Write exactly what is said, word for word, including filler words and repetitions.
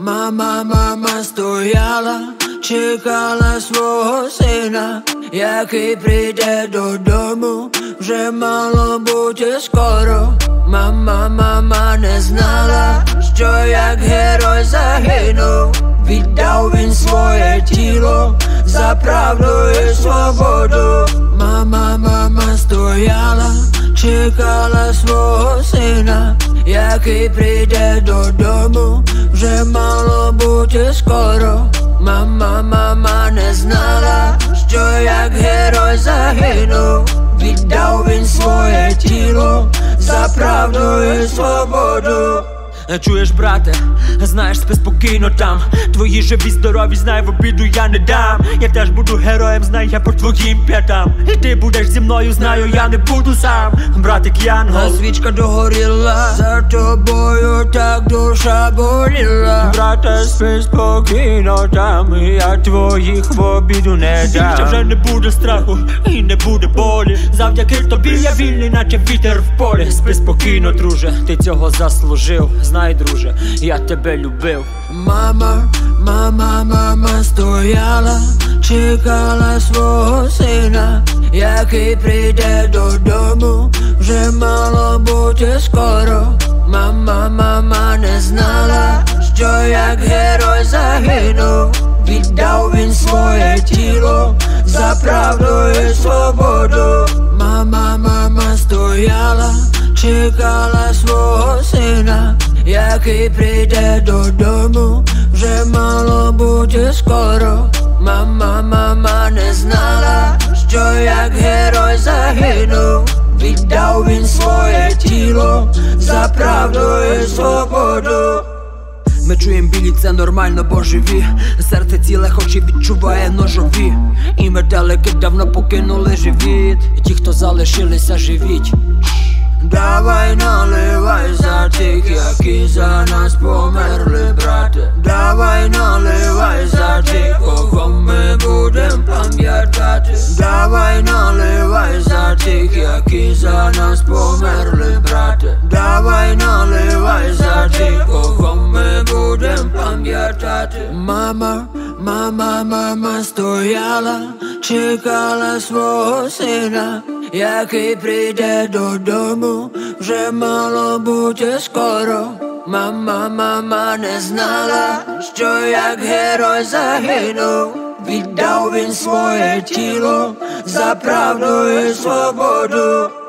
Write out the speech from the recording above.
Мама, мама стояла, чекала свого сина, який прийде додому, вже мало бути скоро. Мама, мама не знала, що як герой загинув, віддав він своє тіло за правду і свободу. Мама, мама стояла, чекала свого сина, який прийде додому, вже мало бути скоро. Мама, мама не знала, що як герой загинув, віддав він своє тіло за правду і свободу. Чуєш, брате, знаєш, спи спокійно там. Твої живі здорові, знай, в обіду я не дам. Я теж буду героєм, знай, я по твоїм п'ятам. І ти будеш зі мною, знаю, я не буду сам. Братик Янгол, а свічка догоріла, за тобою так душа боліла. Брате, спи спокійно там, я твоїх в обіду не дам. Ще вже не буде страху і не буде болі. Завдяки тобі я вільний, наче вітер в полі. Спи спокійно, друже, ти цього заслужив. Знай, друже, я тебе любив. Мама, мама, мама стояла, чекала свого сина, який прийде додому, вже мало бути скоро. Мама, мама не знала, що як герой загинув, віддав він своє тіло за правду і свободу. Мама, мама стояла, чекала свого сина, який прийде додому, вже мало бути скоро. Мама, мама не знала, що як герой загинув, віддав він своє тіло за правду і свободу. Ми чуєм білі, це нормально, бо живі. Серце ціле, хоч і відчуває ножові. І метелики давно покинули живіт. І ті, хто залишилися, живіть. Давай наливай за тих, які за нас померли, брате. Давай наливай за тих, кого ми будем пам'ятати. Давай наливай за тих, які за нас померли, брате. Давай наливай за тих, кого ми будем пам'ятати. Мама, мама, мама стояла, чекала свого сина, який прийде додому, вже мало бути скоро. Мама, мама не знала, що як герой загинув, віддав він своє тіло за правду і свободу.